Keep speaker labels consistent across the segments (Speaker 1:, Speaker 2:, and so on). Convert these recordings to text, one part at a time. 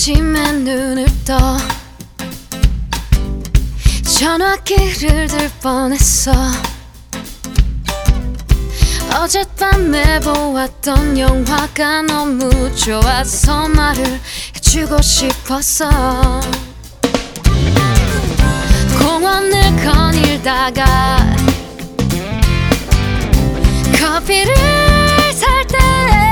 Speaker 1: 아침에 눈을 떠 전화기를 들 뻔했어. 어젯밤에 보았던 영화가 너무 좋아서 말을 해주고 싶었어. 공원을 거닐다가 커피를 살 때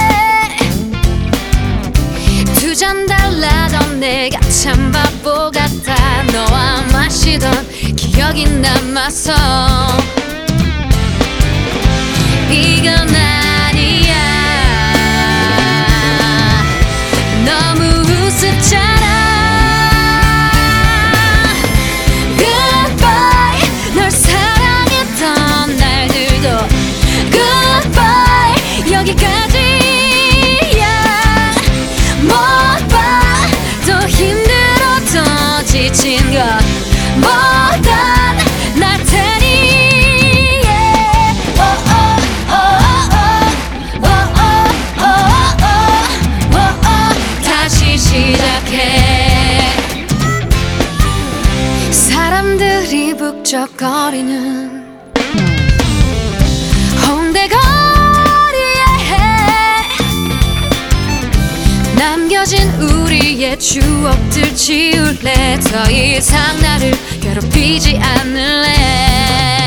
Speaker 1: 두 잔 달라던 내가 참 바보 같아. 너와 마시던 기억이 남아서 이건 아니야. 너무 우습잖아. Goodbye. 널 사랑했던 날들도 Goodbye. 여기까지야. 못 봐. 더 힘들어 더 지친 것보단 날 테니. 시작해. 사람들이 북적거리는 홍대 거리에 남겨진 우리의 추억들 지울래. 더 이상 나를 괴롭히지 않을래.